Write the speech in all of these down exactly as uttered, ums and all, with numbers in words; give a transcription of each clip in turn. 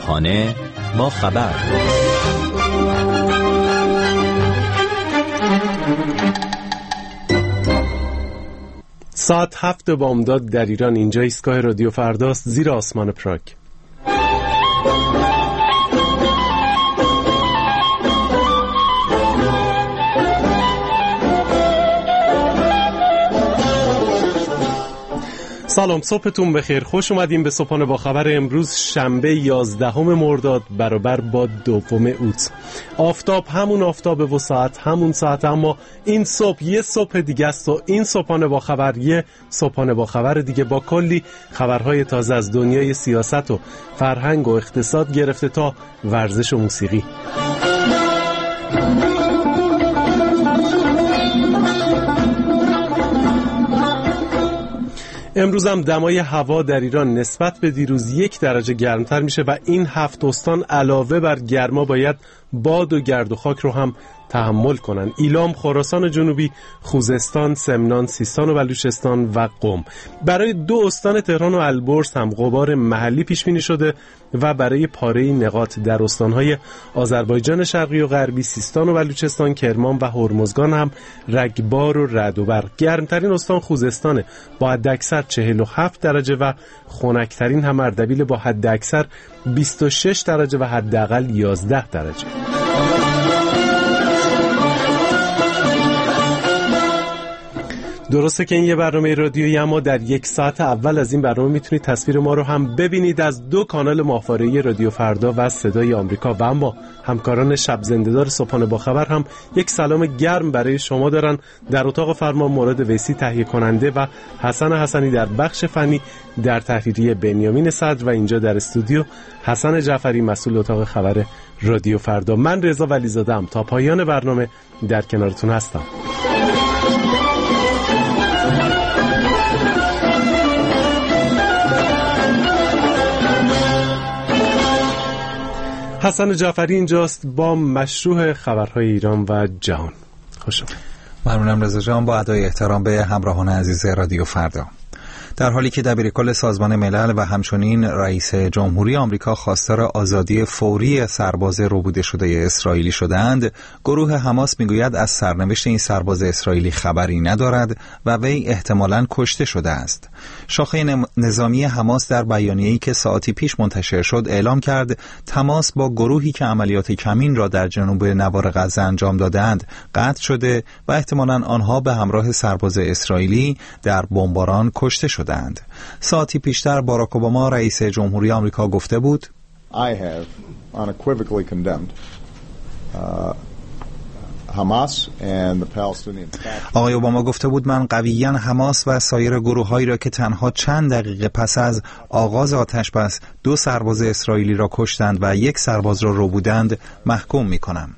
خانه با خبر. ساعت هفت بامداد در ایران. اینجا ایستگاه رادیو فرداست، زیر آسمان پراگ. سلام، صبحتون بخیر. خوش اومدیم به صبحانه با خبر امروز شنبه یازدهم مرداد برابر با دوم اوت. آفتاب همون آفتابه و ساعت همون ساعت، اما این صبح یه صبح دیگه است و این صبحانه با خبر یه صبحانه با خبر دیگه با کلی خبرهای تازه از دنیای سیاست و فرهنگ و اقتصاد گرفته تا ورزش و موسیقی. امروز هم دمای هوا در ایران نسبت به دیروز یک درجه گرمتر میشه و این هفت استان علاوه بر گرما باید باد و گرد و خاک رو هم تحمل کنن: ایلام، خراسان جنوبی، خوزستان، سمنان، سیستان و بلوچستان و قم. برای دو استان تهران و البرز هم غبار محلی پیش بینی شده و برای پاره نقاط در استانهای آذربایجان شرقی و غربی، سیستان و بلوچستان، کرمان و هرمزگان هم رگبار و رعد و برق. گرمترین استان خوزستانه با حداکثر چهل و هفت درجه و خنکترین هم اردبیل با حداکثر بیست و شش درجه و حداقل یازده درجه. درسته که این یه برنامه رادیویی، اما در یک ساعت اول از این برنامه میتونید تصویر ما رو هم ببینید از دو کانال ماهواره‌ای رادیو فردا و صدای آمریکا. و اما همکاران شب زنده‌دار صبحانه با خبر هم یک سلام گرم برای شما دارن. در اتاق فرمان مراد ویسی تهیه کننده و حسن حسنی در بخش فنی، در تحریریه بنیامین صدر و اینجا در استودیو حسن جعفری مسئول اتاق خبر رادیو فردا. من رضا ولیزاده‌ام، تا پایان برنامه در کنارتون هستم. حسن جعفری اینجاست با مشروع خبرهای ایران و جهان. خوش آمدید. ممنونم رضا جان. با ادای احترام به همراهان عزیز رادیو فردا. در حالی که دبیرکل سازمان ملل و همچنین رئیس جمهوری آمریکا خواستار آزادی فوری سرباز ربوده شده اسرائیلی شدند، گروه حماس میگوید از سرنوشت این سرباز اسرائیلی خبری ندارد و وی احتمالاً کشته شده است. شاخه نظامی حماس در بیانیه‌ای که ساعتی پیش منتشر شد اعلام کرد تماس با گروهی که عملیات کمین را در جنوب نوار غزه انجام دادند قطع شده و احتمالاً آنها به همراه سرباز اسرائیلی در بمباران کشته شدند. ساعتی پیشتر باراک اوباما رئیس جمهوری آمریکا گفته بود I have unequivocally condemned uh, Hamas and the Palestinian. آقای اوباما گفته بود من قویاً حماس و سایر گروه‌هایی را که تنها چند دقیقه پس از آغاز آتش‌بس دو سرباز اسرائیلی را کشتند و یک سرباز را ربودند محکوم می‌کنم.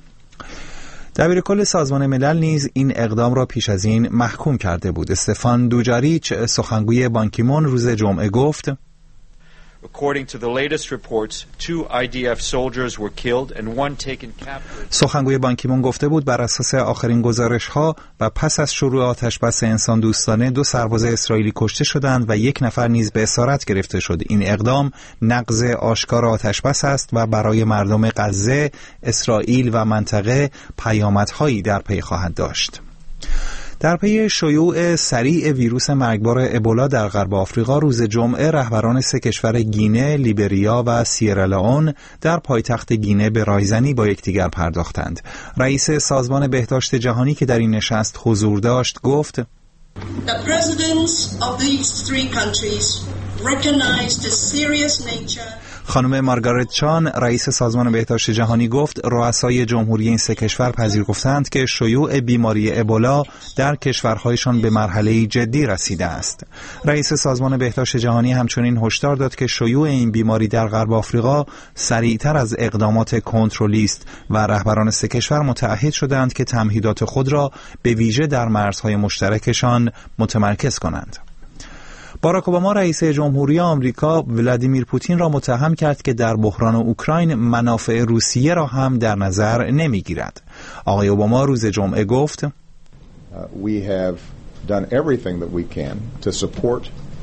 دبیرکل سازمان ملل نیز این اقدام را پیش از این محکوم کرده بود. استفان دوجاریچ، سخنگوی بانکیمون، روز جمعه گفت According to the latest reports, two آی دی اف soldiers were killed and one taken captive. سخنگوی بانکیمون گفته بود بر اساس آخرین گزارش‌ها و پس از شروع آتش‌بس انسان دوستانه دو سرباز اسرائیلی کشته شدند و یک نفر نیز به اسارت گرفته شد. این اقدام نقض آشکار آتش‌بس است و برای مردم غزه، اسرائیل و منطقه پیامدهایی در پی خواهد داشت. در پی شیوع سریع ویروس مرگبار ابولا در غرب آفریقا، روز جمعه رهبران سه کشور گینه، لیبریا و سیرالئون در پایتخت گینه به رایزنی با یکدیگر پرداختند. رئیس سازمان بهداشت جهانی که در این نشست حضور داشت گفت The presidents of these three countries recognize the serious nature. خانم مارگارت چان، رئیس سازمان بهداشت جهانی گفت رؤسای جمهوری این سه کشور پذیرفتند که شیوع بیماری ابولا در کشورهایشان به مرحله جدی رسیده است. رئیس سازمان بهداشت جهانی همچنین هشدار داد که شیوع این بیماری در غرب آفریقا سریعتر از اقدامات کنترلی است و رهبران سه کشور متعهد شدند که تمهیدات خود را به ویژه در مرزهای مشترکشان متمرکز کنند. باراک اوباما رئیس جمهوری آمریکا ولادیمیر پوتین را متهم کرد که در بحران اوکراین منافع روسیه را هم در نظر نمیگیرد. آقای اوباما روز جمعه گفت We have done everything that we can to support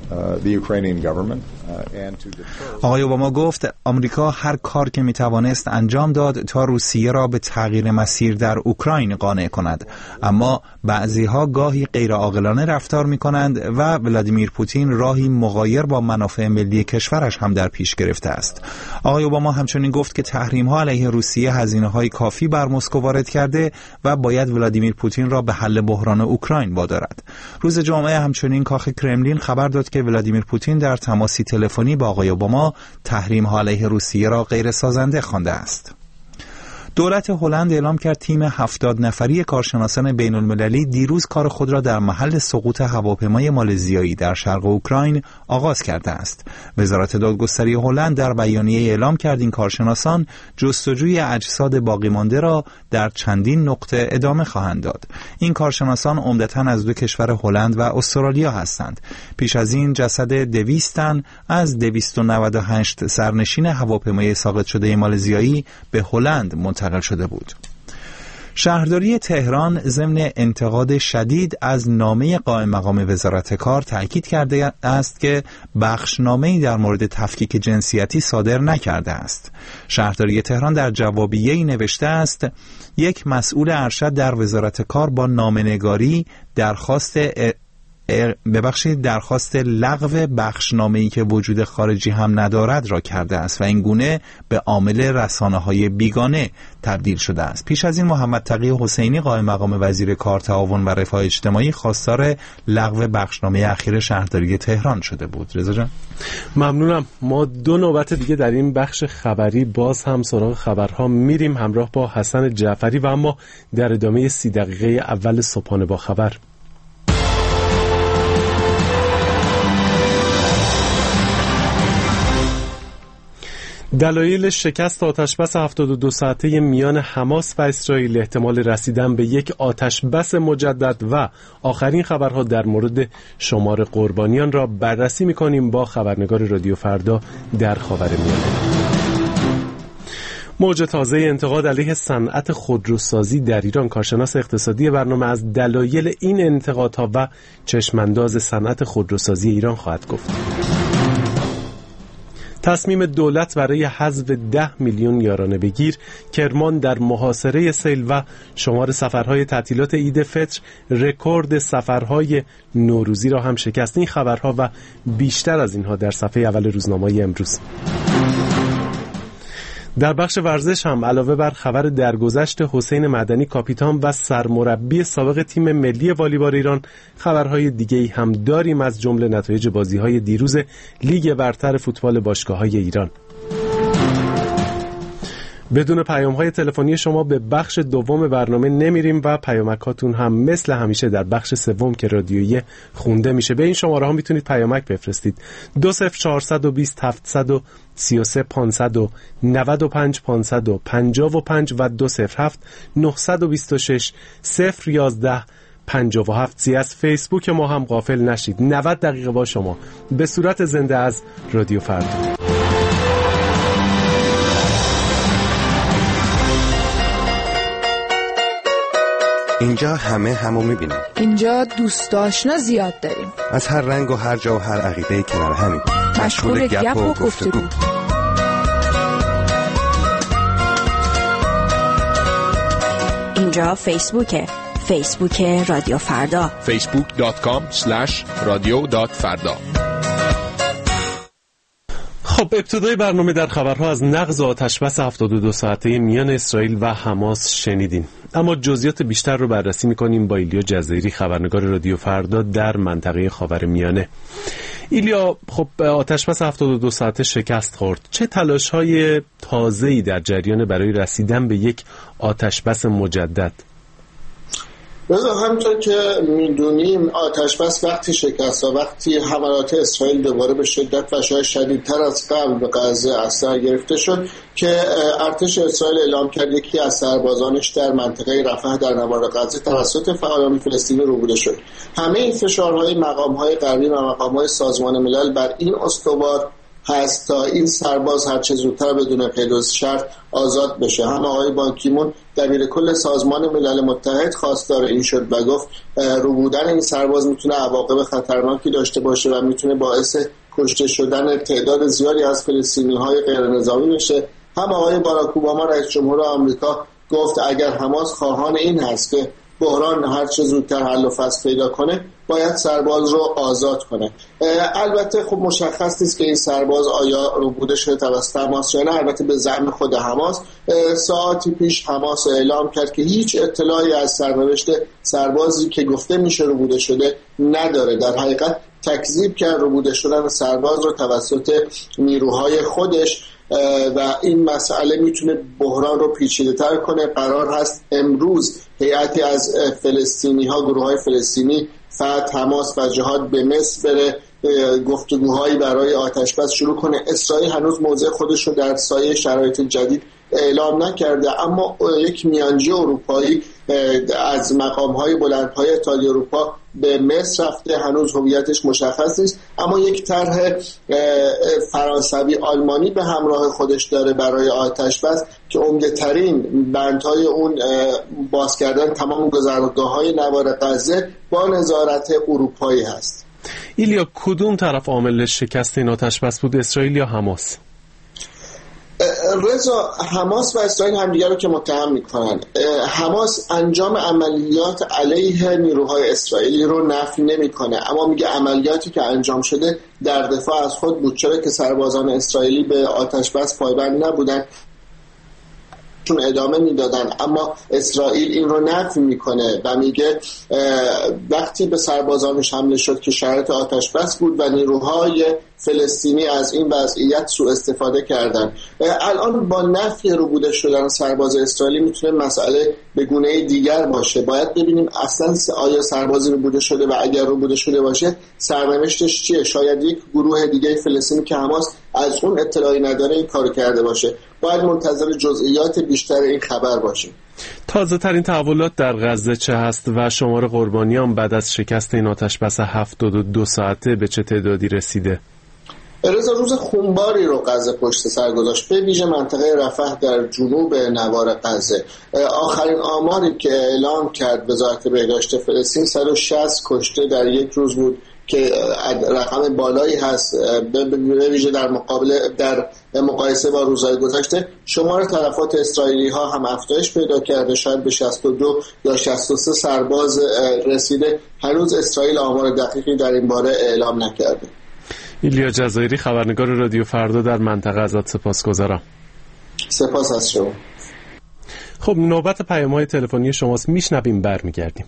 آقای اوباما گفت آمریکا هر کار که میتوانست انجام داد تا روسیه را به تغییر مسیر در اوکراین قانع کند، اما بعضیها گاهی غیر عاقلانه رفتار میکنند و ولادیمیر پوتین راهی مغایر با منافع ملی کشورش هم در پیش گرفته است. آقای اوباما همچنین گفت که تحریم‌ها علیه روسیه هزینه‌های کافی بر مسکو وارد کرده و باید ولادیمیر پوتین را به حل بحران اوکراین وادارد. روز جمعه همچنین کاخ کرملین خبر داد که ولادیمیر پوتین در تماسی تلفنی با آقای اوباما تحریم‌ها علیه روسیه را غیر سازنده خوانده است. دولت هلند اعلام کرد تیم هفتاد نفری کارشناسان بین المللی دیروز کار خود را در محل سقوط هواپیمای مالزیایی در شرق اوکراین آغاز کرده است. وزارت دادگستری هلند در بیانیه اعلام کرد این کارشناسان جستجوی اجساد باقی مانده را در چندین نقطه ادامه خواهند داد. این کارشناسان عمدتاً از دو کشور هلند و استرالیا هستند. پیش از این جسد دویست تن از دویست و نود و هشت سرنشین هواپیمای ساقط شده مالزیایی به هلند منتقل شده بود. شهرداری تهران ضمن انتقاد شدید از نامه قائم مقام وزارت کار تأکید کرده است که بخشنامه‌ای در مورد تفکیک جنسیتی صادر نکرده است. شهرداری تهران در جوابیه‌ای نوشته است یک مسئول ارشد در وزارت کار با نامه‌نگاری درخواست ا... ببخشید درخواست لغو بخشنامه‌ای که وجود خارجی هم ندارد را کرده است و این گونه به عامل رسانه‌های بیگانه تبدیل شده است. پیش از این محمد تقی حسینی قائم مقام وزیر کار، تعاون و رفاه اجتماعی خواستار لغو بخشنامه اخیر شهرداری تهران شده بود. رضا جان ممنونم. ما دو نوبت دیگه در این بخش خبری باز هم سراغ خبرها میریم همراه با حسن جعفری و اما در ادامه سی دقیقه اول صبحانه با خبر. دلایل شکست آتشبس هفتاد و دو ساعته میان حماس و اسرائیل، احتمال رسیدن به یک آتشبس مجدد و آخرین خبرها در مورد شمار قربانیان را بررسی می‌کنیم با خبرنگار رادیو فردا در خاورمیانه. موج تازه انتقاد علیه صنعت خودروسازی در ایران. کارشناس اقتصادی برنامه از دلایل این انتقادها و چشمانداز صنعت خودروسازی ایران خواهد گفت. تصمیم دولت برای حذف ده میلیون یارانه بگیر، کرمان در محاصره سیل و شمار سفرهای تعطیلات عید فطر رکورد سفرهای نوروزی را هم شکست. این خبرها و بیشتر از اینها در صفحه اول روزنامه‌های امروز. در بخش ورزش هم علاوه بر خبر درگذشت حسین مدنی کاپیتان و سرمربی سابق تیم ملی والیبال ایران، خبرهای دیگه‌ای هم داریم از جمله نتایج بازی‌های دیروز لیگ برتر فوتبال باشگاه‌های ایران. بدون پیام‌های تلفنی شما به بخش دوم برنامه نمیریم و پیامک‌هاتون هم مثل همیشه در بخش سوم که رادیویی خونده میشه. به این شماره ها میتونید پیامک بفرستید: دو صفر چهارصد و بیست هفتصد و سی و سه پانصد و نود و پنج پانصد و پنجاه و پنج و دو صفر هفت نهصد و بیست و شش صفر یازده پنجاه و هفت. از فیسبوک ما هم غافل نشید. نود دقیقه با شما به صورت زنده از رادیو فردا. اینجا همه همو میبینن. اینجا دوست آشنا زیاد داریم. از هر رنگ و هر جا و هر عقیده کنار همین. مشغول گپ و گفتگو. اینجا فیسبوکه. فیسبوک رادیو فردا. فیسبوک دات کام اسلش رادیو دات فردا. خب ابتدای برنامه در خبرها از نقض آتشبس هفتاد و دو ساعته میان اسرائیل و حماس شنیدین، اما جزئیات بیشتر رو بررسی می‌کنیم با ایلیا جزایری، خبرنگار رادیو فردا در منطقه خاورمیانه. ایلیا، خب آتشبس هفتاد و دو ساعته شکست خورد. چه تلاش‌های تازه‌ای در جریان برای رسیدن به یک آتشبس مجدد؟ بذار همونطور که میدونیم آتشبس وقتی شکست و وقتی حملات اسرائیل دوباره به شدت و شاید شدیدتر از قبل به غزه اثر گرفته شد که ارتش اسرائیل اعلام کرد یکی از سربازانش در منطقه رفح در نوار غزه توسط فعالان فلسطینی روبوده شد. همه این فشارهای مقام‌های غربی و مقام‌های سازمان ملل بر این استوار هست تا این سرباز هر چه زودتر بدون قید و شرط آزاد بشه. هم آقای بان کی مون دبیر کل سازمان ملل متحد خواستار این شد و گفت رو بودن این سرباز میتونه عواقب خطرناکی داشته باشه و میتونه باعث کشته شدن تعداد زیادی از فلسطینی‌های غیر نظامی بشه. هم آقای باراک اوباما رئیس جمهور آمریکا گفت اگر حماس خواهان این هست که بحران هر چه زودتر حل و فصل پیدا کنه باید سرباز رو آزاد کنه. البته خب مشخص نیست که این سرباز آیا روبوده شده توسط حماس یا نه. البته به زعم خود حماس ساعتی پیش حماس اعلام کرد که هیچ اطلاعی از سرنوشت سربازی که گفته میشه روبوده شده نداره. در حقیقت تکذیب کرد روبوده شدن سرباز رو توسط نیروهای خودش و این مسئله میتونه بحران رو پیچیده تر کنه. قرار هست امروز هیئتی از فلسطینی ها، گروه های فلسطینی، فتح، حماس و جهاد به مصر بره گفتگوهایی برای آتشبس شروع کنه. اسرائیل هنوز موضع خودش رو در سایه شرایط جدید اعلام نکرده، اما یک میانجی اروپایی از مقام‌های بلندپایه اتحادیه اروپا به مصر رفته. هنوز هویتش مشخص نیست، اما یک طرح فرانسوی آلمانی به همراه خودش داره برای آتشبس که عمده‌ترین بندهای اون باز کردن تمام گذرگاه‌های نوار غزه با نظارت اروپایی هست. ایلیا، کدوم طرف عامل شکست این آتشبس بود، اسرائیل یا حماس؟ رضا، حماس و اسرائیل همدیگر رو که متهم میکنن. حماس انجام عملیات علیه نیروهای اسرائیلی رو نفی نمیکنه، اما میگه عملیاتی که انجام شده در دفاع از خود بود، چرا که سربازان اسرائیلی به آتشبس پایبند نبودن چون ادامه میدادن. اما اسرائیل این رو نفی میکنه و میگه وقتی به سربازانش حمله شد که شرایط آتشبس بود و نیروهای فلسطینی از این وضعیت سوء استفاده کردن. الان با نفی روبوده شدن سرباز اسرائیلی میتونه مسئله به گونه دیگر باشه. باید ببینیم اصلا آیا سربازی روبوده شده و اگر روبوده شده باشه سرنوشتش چیه. شاید یک گروه دیگه فلسطینی که حماس از اون اطلاعی نداره این کارو کرده باشه. باید منتظر جزئیات بیشتر این خبر باشیم. تازه ترین تحولات در غزه چه هست و شمار قربانیان بعد از شکست این آتشبس هفتاد و دو ساعته به چه تعدادی رسیده؟ رضا، روز خونباری رو غزه پشت سر گذاشت، به ویژه منطقه رفح در جنوب نوار غزه. آخرین آماری که اعلام کرد وزارت بهداشت فلسطین صد و شصت کشته در یک روز بود که رقم بالایی هست، به ویژه در مقابل در مقایسه با روزهای گذشته. شمار تلفات اسرائیلی ها هم افزایش پیدا کرده، شاید به شصت و دو یا شصت و سه سرباز رسیده. هنوز اسرائیل آمار دقیقی در این باره اعلام نکرده. ایلیا جزایری، خبرنگار رادیو فردا در منطقه، ازت سپاسگزارم. سپاس از شما. خب نوبت پیام‌های تلفنی شماست، میشنویم برمیگردیم.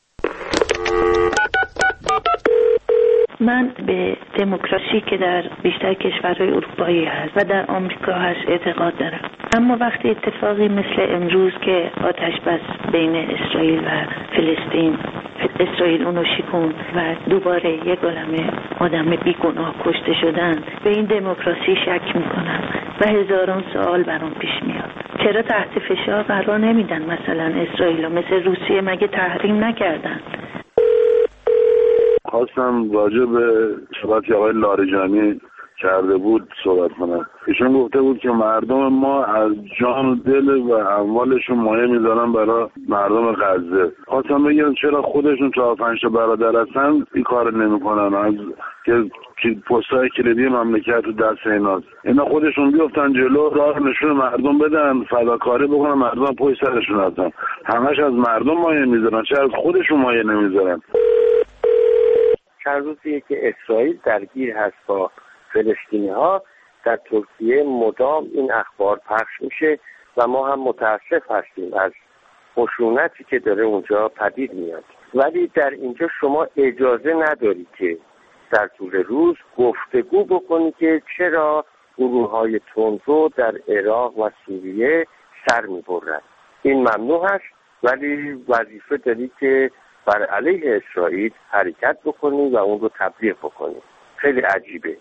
من به دموکراسی که در بیشتر کشورهای اروپایی هست و در آمریکا هست اعتقاد دارم، اما وقتی اتفاقی مثل امروز که آتش بس بین اسرائیل و فلسطین، اسرائیل اونو شکوند و دوباره یک عالمه آدم بیگناه کشته شدن، به این دموکراسی شک میکنم و هزاران سوال برام پیش میاد. چرا تحت فشار قرار نمیدن؟ مثلا اسرائیل مثل روسیه مگه تحریم نکردن؟ خواستم راجع به صحبتی آقای لاریجانی کرده بود صحبت کنم. ایشون گفته بود که مردم ما از جان و دل و اموالشون مایه میذارن برای مردم غزه. خواستم بگم چرا خودشون چهار پنج تا برادر هستن این کار نمیکنن، از که پستای کلیدی مملکت رو دست ایناست. اینا خودشون بیفتن جلو، راه نشون مردم بدن، فداکاری بکنن، مردم پشت سرشون هستن. همش از مردم مایه میذارن، چرا از خودشون مایه نمیذارن؟ چند روزیه که اسرائیل درگیر هست با فلسطینی ها. در ترکیه مدام این اخبار پخش میشه و ما هم متاسف هستیم از خشونتی که داره اونجا پدید میاد. ولی در اینجا شما اجازه نداری که در طول روز گفتگو بکنی که چرا گروه های تندرو در عراق و سوریه سر میبرن. این ممنوع هست، ولی وظیفه داری که بر علیه اسرائیل حرکت بکنی و اون رو تبلیغ بکنی. خیلی عجیبه.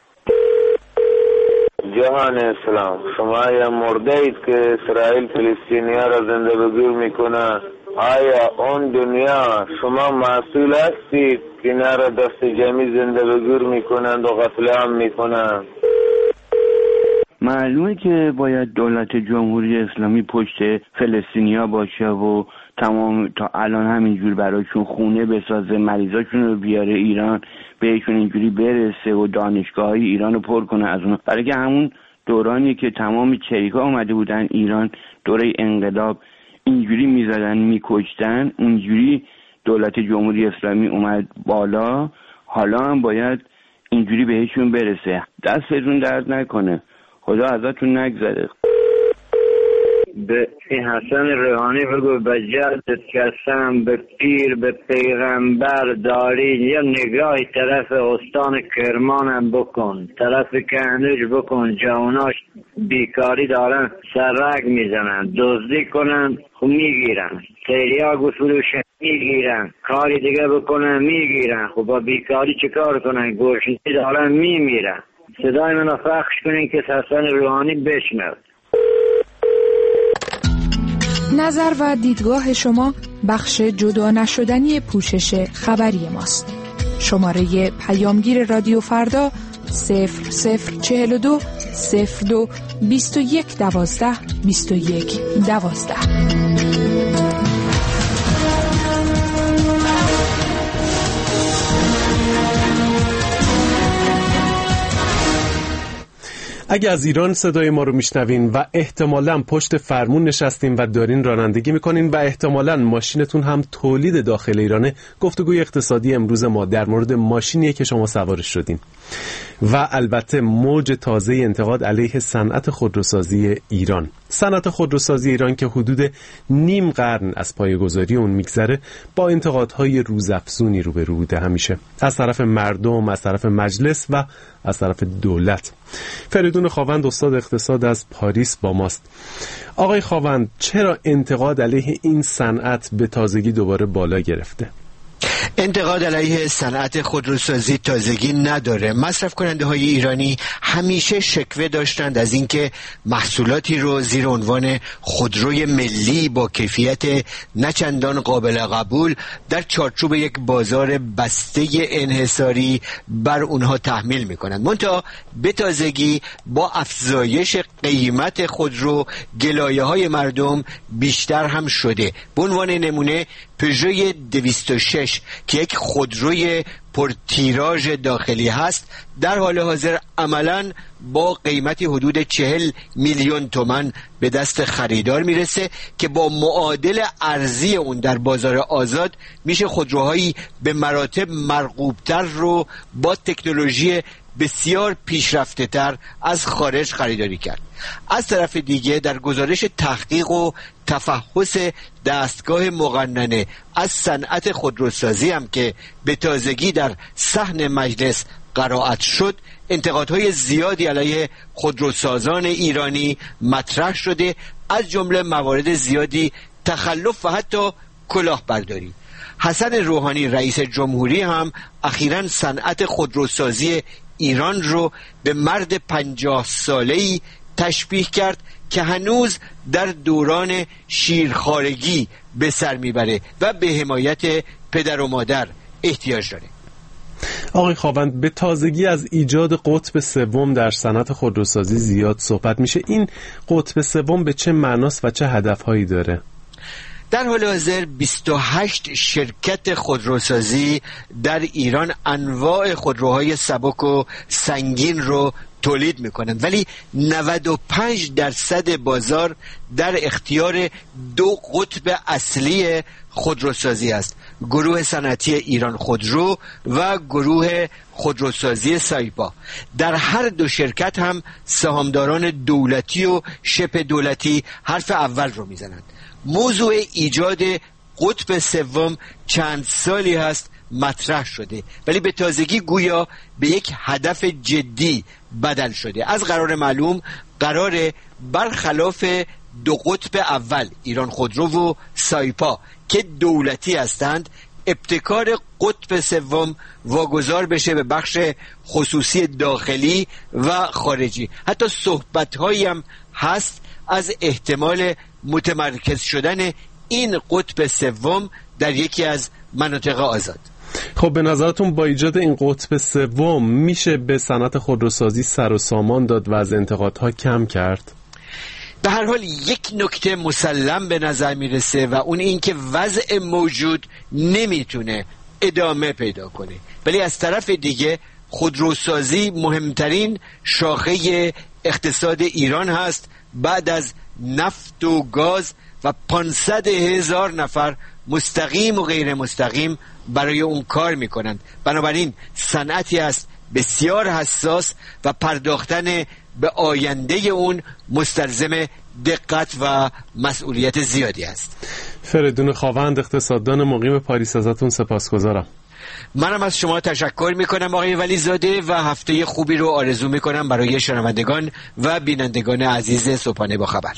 جهان اسلام، شما یا مرده اید که اسرائیل فلسطینی ها را زنده به گور میکنه. آیا اون دنیا شما مسئول هستید که اینا را دست جمعی زنده به گور میکنند و قتل عام میکنند؟ معلومه که باید دولت جمهوری اسلامی پشت فلسطینیا باشه و تمام تا الان همینجور براشون خونه بسازه، مریضاشون رو بیاره ایران، بهشون اینجوری برسه و دانشگاه‌های ایران رو پر کنه از اون. برای که همون دورانی که تمام چریکا اومده بودن ایران، دوره انقلاب، اینجوری میزدن میکشتن، اونجوری دولت جمهوری اسلامی اومد بالا، حالا هم باید اینجوری بهشون برسه. دستتون درد نکنه، خدا ازتون نگذره. به این حسن روحانی بگو به جدت قسم، به پیر به پیغمبر داری یا نگاهی طرف استان کرمانم بکن، طرف کهنوج بکن، جواناش بیکاری دارن سرک میزنن، دزدی کنن خب میگیرن، تریاک فروشن میگیرن، کاری دیگه بکنن میگیرن، خب با بیکاری چه کار کنن؟ گرسنگی دارن میمیرن. صدای منو پخش کنین که حسن روحانی بشنوه. نظر و دیدگاه شما بخش جدا نشدنی پوشش خبری ماست. شماره پیامگیر رادیو فردا صفر صفر چهل و دو صفر دو بیست و یک دوازده بیست و یک دوازده. اگه از ایران صدای ما رو میشنوین و احتمالاً پشت فرمون نشستین و دارین رانندگی میکنین و احتمالاً ماشینتون هم تولید داخل ایرانه، گفتگوی اقتصادی امروز ما در مورد ماشینیه که شما سوارش شدین و البته موج تازه انتقاد علیه صنعت خودروسازی ایران. صنعت خودروسازی ایران که حدود نیم قرن از پایه‌گذاری اون میگذره با انتقادهای روزافزونی روبرو بوده، همیشه از طرف مردم، از طرف مجلس و از طرف دولت. فریدون خاوند استاد اقتصاد از پاریس با ماست. آقای خاوند، چرا انتقاد علیه این صنعت به تازگی دوباره بالا گرفته؟ انتقاد علیه صنعت خودروسازی تازگی نداره. مصرف کننده های ایرانی همیشه شکوه داشتند از اینکه محصولاتی رو زیر عنوان خودروی ملی با کیفیت نچندان قابل قبول در چارچوب یک بازار بسته انحصاری بر اونها تحمیل میکنند. منتها به تازگی با افزایش قیمت خودرو گلایه های مردم بیشتر هم شده. به عنوان نمونه پژو دویست و شش که یک خودروی پرتیراژ داخلی هست در حال حاضر عملاً با قیمتی حدود چهل میلیون تومان به دست خریدار میرسه که با معادل ارزی اون در بازار آزاد میشه خودروهایی به مراتب مرغوبتر رو با تکنولوژی بسیار پیشرفته تر از خارج خریداری کرد. از طرف دیگه در گزارش تحقیق و تفحص دستگاه مقننه از صنعت خودروسازی هم که به تازگی در صحن مجلس قرائت شد، انتقادهای زیادی علیه خودروسازان ایرانی مطرح شده، از جمله موارد زیادی تخلف و حتی کلاهبرداری. حسن روحانی رئیس جمهوری هم اخیراً صنعت خودروسازی ایران رو به مرد پنجاه ساله‌ای تشبیه کرد که هنوز در دوران شیرخوارگی به سر میبره و به حمایت پدر و مادر احتیاج داره. آقای خاوند، به تازگی از ایجاد قطب سوم در صنعت خودروسازی زیاد صحبت میشه. این قطب سوم به چه معناست و چه هدفهایی داره؟ در حال حاضر بیست و هشت شرکت خودروسازی در ایران انواع خودروهای سبک و سنگین رو تولید میکنن، ولی نود و پنج درصد بازار در اختیار دو قطب اصلی خودروسازی است: گروه صنعتی ایران خودرو و گروه خودروسازی سایپا. در هر دو شرکت هم سهامداران دولتی و شبه دولتی حرف اول رو میزنند. موضوع ایجاد قطب سوم چند سالی هست مطرح شده، ولی به تازگی گویا به یک هدف جدی بدل شده. از قرار معلوم قراره برخلاف دو قطب اول ایران خودرو و سایپا که دولتی هستند، ابتکار قطب سوم واگذار بشه به بخش خصوصی داخلی و خارجی. حتی صحبت‌هایی هم هست از احتمال متمرکز شدن این قطب سوم در یکی از مناطق آزاد. خب به نظرتون با ایجاد این قطب سوم میشه به صنعت خودروسازی سر و سامان داد و از انتقادها کم کرد؟ به هر حال یک نکته مسلم به نظر میرسه و اون این که وضع موجود نمیتونه ادامه پیدا کنه، ولی از طرف دیگه خودروسازی مهمترین شاخه اقتصاد ایران هست بعد از نفت و گاز و پانصد هزار نفر مستقیم و غیر مستقیم برای اون کار میکنند. بنابراین صنعتی است بسیار حساس و پرداختن به آینده اون مستلزم دقت و مسئولیت زیادی است. فریدون خاوند، اقتصاددان مقیم پاریس، ازتون سپاسگزارم. منم از شما تشکر میکنم آقای ولی زاده و هفته خوبی رو آرزو میکنم برای شنوندگان و بینندگان عزیز صبحانه با خبر.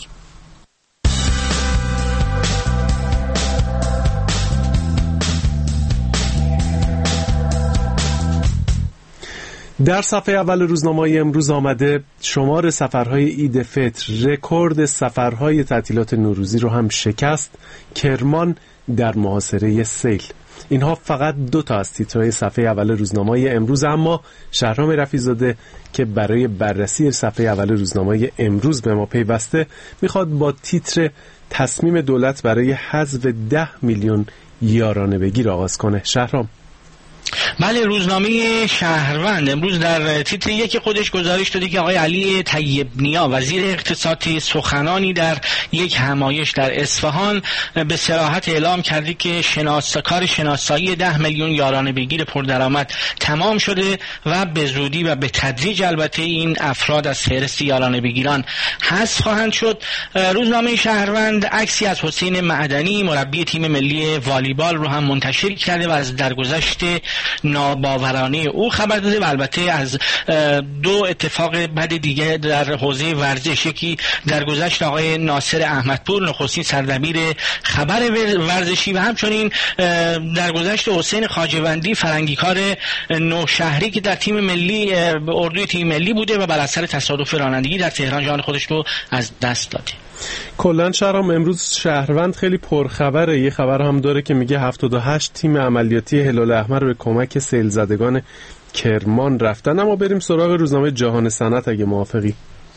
در صفحه اول روزنامه‌های امروز آمده شمار سفرهای عید فطر رکورد سفرهای تعطیلات نوروزی رو هم شکست. کرمان در محاصره سیل. اینها فقط دو تا از تیترهای صفحه اول روزنامه‌های امروز، اما شهرام رفیع‌زاده که برای بررسی صفحه اول روزنامه‌های امروز به ما پیوسته میخواد با تیتر تصمیم دولت برای حذف ده میلیون یارانه بگیر آغاز کنه. شهرام. بله، روزنامه شهروند امروز در تیتر یک خودش گزارش داده که آقای علی طیب نیا وزیر اقتصاد سخنانی در یک همایش در اصفهان به صراحت اعلام کرده که شناس کار شناسایی ده میلیون یارانه بگیر پردرآمد تمام شده و به زودی و به تدریج البته این افراد از فهرست یارانه بگیران حذف خواهند شد. روزنامه شهروند عکسی از حسین معدنی مربی تیم ملی والیبال رو هم منتشر کرده و از درگذشت ناباورانه او خبر داده و البته از دو اتفاق بد دیگه در حوزه ورزش. یکی در گذشت آقای ناصر احمدپور نخستین سردبیر خبر ورزشی و همچنین در گذشت حسین خواجه‌وندی فرنگیکار نوشهری که در تیم ملی اردوی تیم ملی بوده و بر اثر تصادف رانندگی در تهران جان خودش رو از دست داده. کلن شهرام امروز شهروند خیلی پرخبره. یه خبر هم داره که میگه هفتاد و هشت تیم عملیاتی هلال احمر به کمک سیل زدگان کرمان رفتن. اما بریم سراغ روزنامه جهان صنعت اگه موافقی.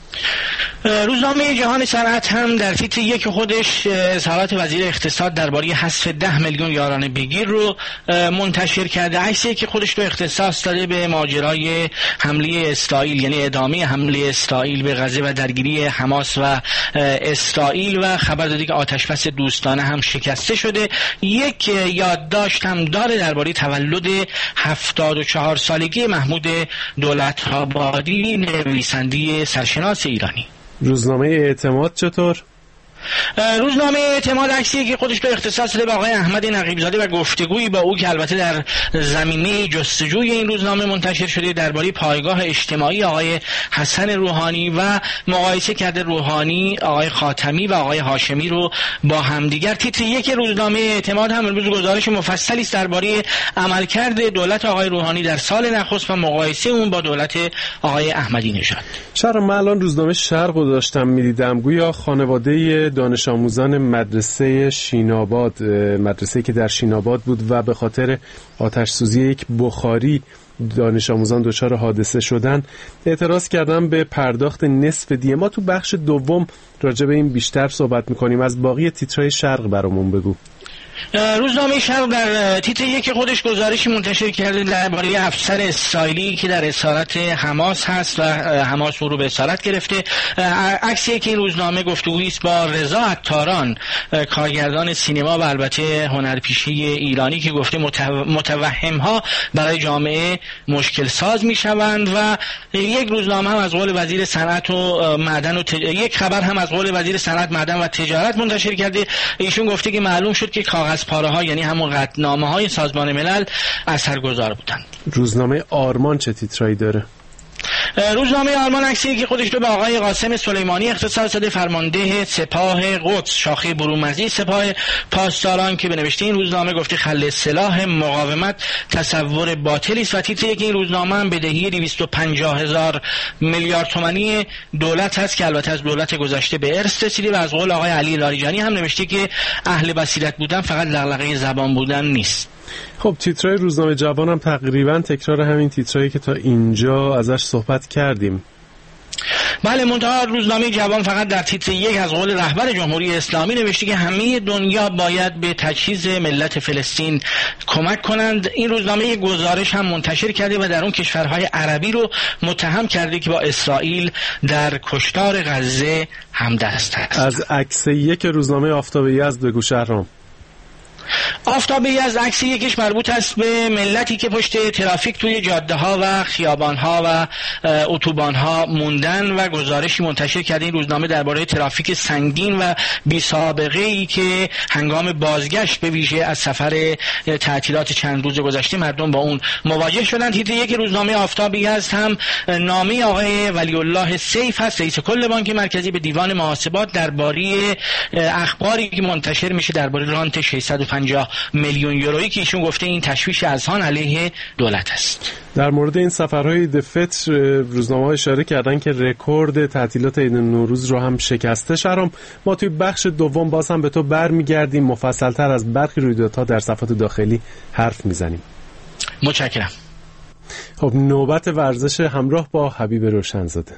روزنامه جهان صنعت هم در تیتر یک خودش اظهارات وزیر اقتصاد درباره حذف ده میلیون یارانه بگیر رو منتشر کرده. عکسی که خودش رو اختصاص داده به ماجرای حمله اسرائیل، یعنی ادامه حمله اسرائیل به غزه و درگیری حماس و اسرائیل و خبر داده که آتشبس دوستانه هم شکسته شده. یک یادداشت هم داره درباره تولد هفتاد و چهار سالگی محمود دولت‌آبادی نویسنده سرشناس ایرانی. روزنامه اعتماد چطور؟ روزنامه اعتماد عکسی که خودش رو اختصاص داده به آقای احمد نقیب‌زاده و گفتگویی با او که البته در زمینه جستجوی این روزنامه منتشر شده درباره پایگاه اجتماعی آقای حسن روحانی و مقایسه کرده روحانی، آقای خاتمی و آقای هاشمی رو با همدیگر. تیتر یک روزنامه اعتماد هم امروز گزارش مفصلی است درباره عملکرد دولت آقای روحانی در سال نخست و مقایسه اون با دولت آقای احمدی نژاد. شهر من الان روزنامه شرق رو داشتم می‌دیدم، گویا خانواده دانش آموزان مدرسه شیناباد، مدرسه‌ای که در شیناباد بود و به خاطر آتش سوزی یک بخاری دانش آموزان دچار حادثه شدن، اعتراض کردن به پرداخت نصف دیه. ما تو بخش دوم راجع به این بیشتر صحبت می‌کنیم. از باقی تیترهای شرق برامون بگو. روزنامه شرق در تیتر یک خودش گزارشی منتشر کرده درباره افسر اسرائیلی که در اسارت حماس هست و حماس او رو به اسارت گرفته. عکسی که این روزنامه گفتگویی است با رضا عطاران، کارگردان سینما و البته هنرپیشه ایرانی که گفته متوهم‌ها برای جامعه مشکل ساز میشوند و یک روزنامه هم از قول وزیر صنعت و معدن و تج... یک خبر هم از قول وزیر صنعت معدن و تجارت منتشر کرده. ایشون گفته که معلوم شد که کاغذ پاره ها یعنی همون قطعنامه های سازمان ملل اثرگذار بودند. روزنامه آرمان چه تیترایی داره؟ روزنامه آرمان عکسی که خودش رو به آقای قاسم سلیمانی اختصاص داده، فرمانده سپاه قدس شاخه برومزی سپاه پاسداران، که به نوشته این روزنامه گفته خلع سلاح مقاومت تصور باطلی است و تیتر که این روزنامه هم بدهی دویست و پنجاه هزار میلیارد تومانی دولت هست که البته از دولت گذشته به ارث رسیده و از قول آقای علی لاریجانی هم نوشته که اهل بصیرت بودن فقط لغلقه زبان بودن نیست. خب تیترهای روزنامه جوان هم تقریبا تکرار همین تیترهایی که تا اینجا ازش صحبت کردیم. بله، منتها روزنامه جوان فقط در تیتر یک از قول رهبر جمهوری اسلامی نوشته که همه دنیا باید به تجهیز ملت فلسطین کمک کنند. این روزنامه گزارش هم منتشر کرده و در اون کشورهای عربی رو متهم کرده که با اسرائیل در کشتار غزه همدست است. از عکس یک روزنامه آفتاب یزد بگو شهرام. آفتاب یزد عکس یکیش مربوط است به ملتی که پشت ترافیک توی جاده ها و خیابان ها و اتوبان ها موندن و گزارشی منتشر کرده این روزنامه درباره ترافیک سنگین و بی سابقه ای که هنگام بازگشت به ویژه از سفر تعطیلات چند روز گذشته مردم با اون مواجه شدند. تیتر یک روزنامه آفتاب یزد هم نامه آقای ولی الله سیف هست، رئیس کل بانک مرکزی، به دیوان محاسبات درباره اخباری که منتشر میشه درباره رانت ششصد و پنجاه میلیون یورویی که ایشون گفته این تشویش اذهان علیه دولت است. در مورد این سفرهای عید فطر روزنامه‌ها اشاره کردن که رکورد تعطیلات عید نوروز رو هم شکسته. شهرام، ما توی بخش دوم باز هم به تو برمیگردیم، مفصل‌تر از برخی رویدادها در صفحات داخلی حرف میزنیم. متشکرم. خب نوبت ورزش همراه با حبیب روشنزاده.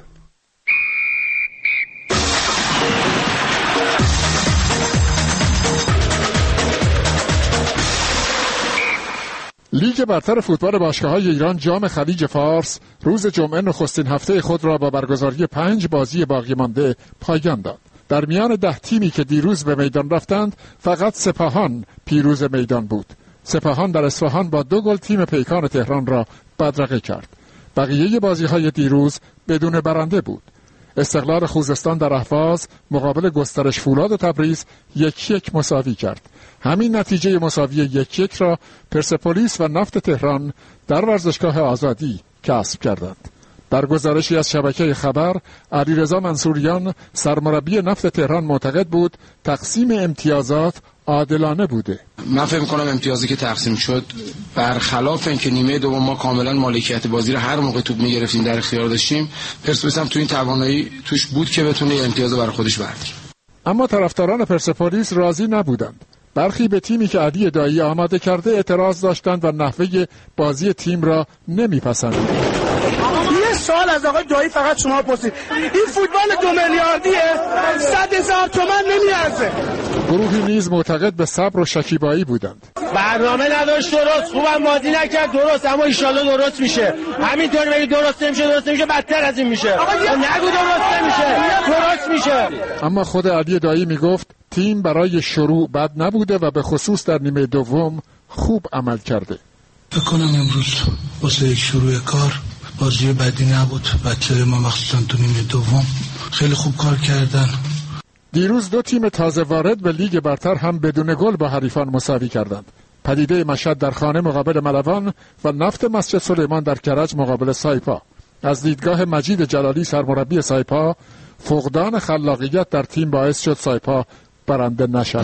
لیگ برتر فوتبال باشگاه‌های ایران جام خلیج فارس روز جمعه نخستین هفته خود را با برگزاری پنج بازی باقی مانده پایان داد. در میان ده تیمی که دیروز به میدان رفتند فقط سپاهان پیروز میدان بود. سپاهان در اصفهان با دو گل تیم پیکان تهران را بدرقه کرد. بقیه بازی‌های دیروز بدون برنده بود. استقلال خوزستان در اهواز مقابل گسترش فولاد تبریز یک یک مساوی کرد. همین نتیجه مساوی یک یک را پرسپولیس و نفت تهران در ورزشگاه آزادی کسب کردند. در گزارشی از شبکه خبر، علیرضا منصوریان سرمربی نفت تهران معتقد بود تقسیم امتیازات عادلانه بوده. من فکر می‌کنم امتیازی که تقسیم شد برخلاف اینکه نیمه دوم ما کاملا مالکیت بازی رو هر موقع توپ می‌گرفتیم در اختیار داشتیم، پرسپولیس هم تو این توانایی توش بود که بتونه امتیاز برای خودش برداره. اما طرفداران پرسپولیس راضی نبودند. برخی به تیمی که علی دایی آماده کرده اعتراض داشتند و نحوه بازی تیم را نمی‌پسندیدند. یه سوال از آقای دایی فقط شما پرسید، این فوتبال دو میلیاردیه؟ صد هزار تومن نمیارزه. گروهی نیز معتقد به صبر و شکیبایی بودند. برنامه نداشت، درست خوبم بازی نکرد، درست، اما ایشالله درست میشه. همینطوری بگی درست نمیشه، درست نمیشه، بدتر از این میشه. نگو درست نمیشه، درست میشه. اما خود علی دایی میگفت تیم برای شروع بد نبوده و به خصوص در نیمه دوم خوب عمل کرده. فکر کنم امروز واسه شروع کار بازی بدی نبود. بچه‌ها ما مخصوصا تو نیمه دوم خیلی خوب کار کردن. دیروز دو تیم تازه وارد به لیگ برتر هم بدون گل با حریفان مساوی کردند. پدیده مشهد در خانه مقابل ملوان و نفت مسجد سلیمان در کرج مقابل سایپا. از دیدگاه مجید جلالی سرمربی سایپا، فقدان خلاقیت در تیم باعث شد سایپا برنده نشود.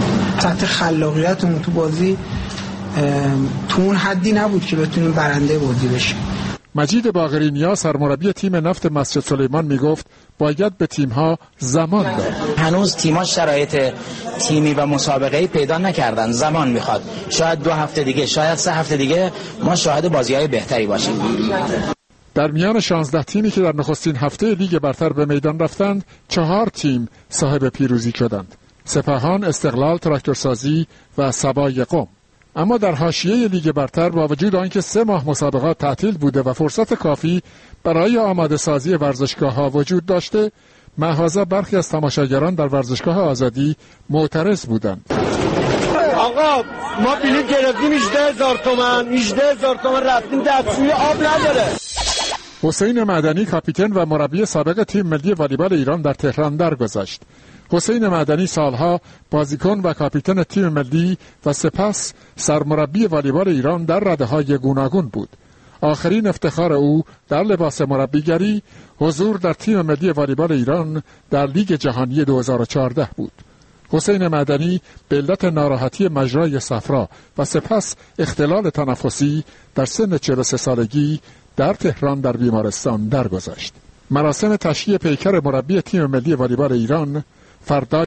سطح خلاقیتمون تو بازی تو اون حدی نبود که بتونیم برنده بازی بشیم. مجید باقرینیا سرمربی تیم نفت مسجد سلیمان میگفت باید به تیم‌ها زمان داد. هنوز تیم‌ها شرایط تیمی و مسابقه‌ای پیدا نکردن، زمان میخواد. شاید دو هفته دیگه، شاید سه هفته دیگه ما شاهد بازی‌های بهتری باشیم. در میان شانزده تیمی که در نخستین هفته لیگ برتر به میدان رفتند، چهار تیم صاحب پیروزی شدند: سپاهان، استقلال، تراکتورسازی و سبای قم. اما در حاشیه لیگ برتر با وجود آنکه سه ماه مسابقات تعطیل بوده و فرصت کافی برای آماده سازی ورزشگاه‌ها وجود داشته، محاذا برخی از تماشاگران در ورزشگاه آزادی معترض بودند. آقا ما بلیط گرفتیم هجده هزار تومان، هجده هزار تومان رفتیم دستشویی آب نداره. حسین معدنی کاپیتان و مربی سابق تیم ملی والیبال ایران در تهران درگذشت. حسین معدنی سالها بازیکن و کاپیتان تیم ملی و سپس سرمربی والیبال ایران در رده‌های گوناگون بود. آخرین افتخار او در لباس مربیگری حضور در تیم ملی والیبال ایران در لیگ جهانی دو هزار و چهارده بود. حسین معدنی به علت ناراحتی مجرای صفرا و سپس اختلال تنفسی در سن چهل و سه سالگی در تهران در بیمارستان درگذشت. مراسم تشییع پیکر مربی تیم ملی والیبال ایران فردا